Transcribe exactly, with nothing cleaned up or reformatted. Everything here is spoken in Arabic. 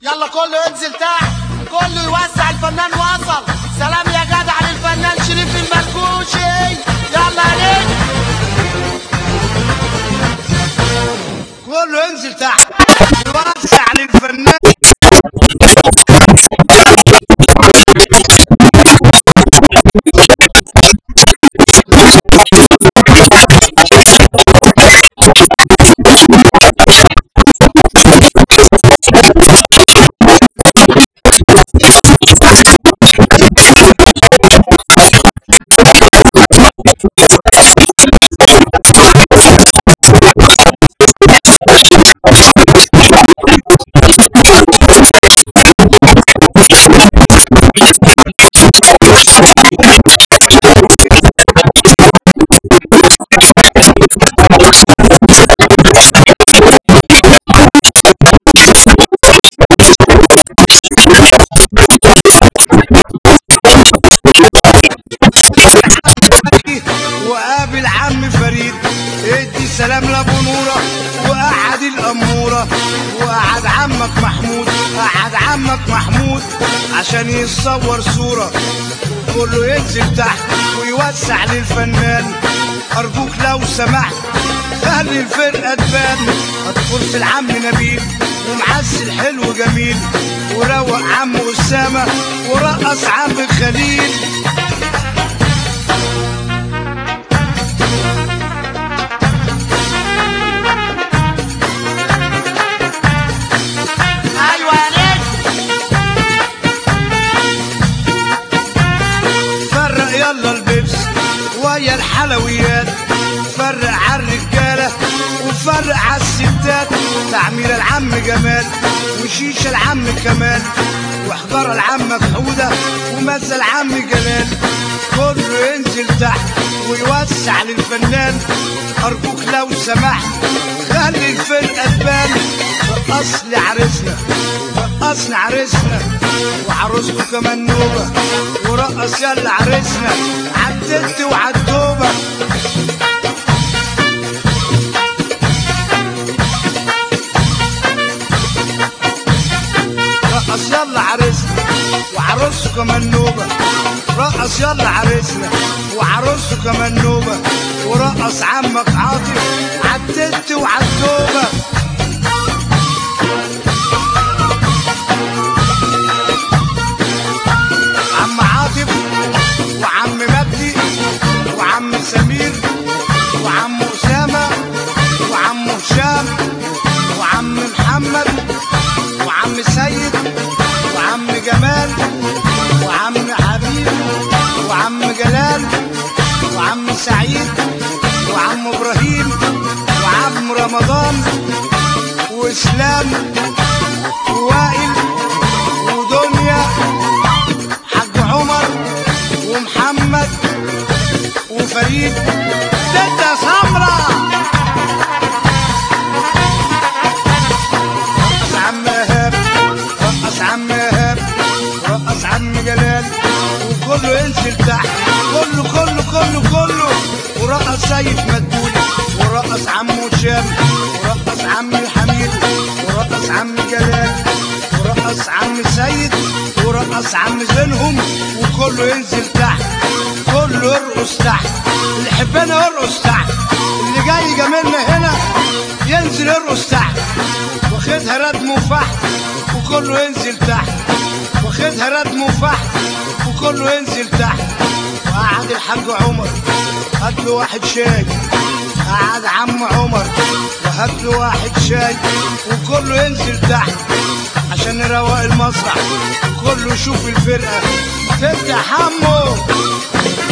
يلا كله ينزل تحت، كله يوسع. الفنان وصل. سلام يا جدع للفنان شريف المركوشي. يلا يا نجم كله ينزل تحت يوسع للفنان. وقابل عم فريد ادي سلام لابو نوره، وقعد الاموره، وقعد عمك محمود، قعد عمك محمود عشان يتصور صوره. كله ينزل تحت ويوسع للفنان. ارجوك لو سمحت خلي الفرقه تبان. هتكرسي العم نبيل ومعسل حلو جميل، وروق عم اسامه ورقص عم خليل. يلا البيبس ويا الحلويات، فرق عالرجاله وفرق عالستات. تعمير العم جمال وشيشه العم كمال، وحجاره العم مفحوده ومزه العم جلال. كله ينزل تحت ويوسع للفنان. ارجوك لو سمحت خلي الفرقه تبان. رقص لي عريسنا، رقصنا عريسنا وعروسته كمان نوبه، ورقص يلا عريسنا عالتت وعالتوبه. رقص يلا عريسنا وعروسته كمان نوبه، رقص يلا عريسنا وعروسته كمان نوبه، ورقص عمك عاطف عالتت وعالتوبه. عم عاطف وعم مجدي وعم سمير وعم اسامه وعم هشام وعم محمد وعم سيد وعم جمال وعم حبيب وعم جلال وعم سعيد وعم ابراهيم وعم رمضان واسلام ووائل ودنيا، حاج عمر ومحمد وفريد تدة سمرة. رقص عم ايهاب، رقص عم ايهاب، رقص عم جلال. وكله ينزل تحت، كله كله كله كله. ورقص سيد مدبولي، ورقص عم هشام، ورقص عم حميد، ورقص عم جلال، ورقص عم سيد، ورقص عم زينهم. وكله ينزل تحت، كله يرقص تحت. اللي يحبنا يرقص تحت، اللي جاي جميلنا هنا ينزل يرقص تحت. واخدها ردم وفحت وكله ينزل تحت، واخدها ردم وفحت وكله ينزل تحت. وقعد الحاج عمر هات له واحد شاي، قعد عم عمر وهات له واحد شاي. وكله ينزل تحت عشان نروق المسرح. كله يشوف الفرقه تفتح همه.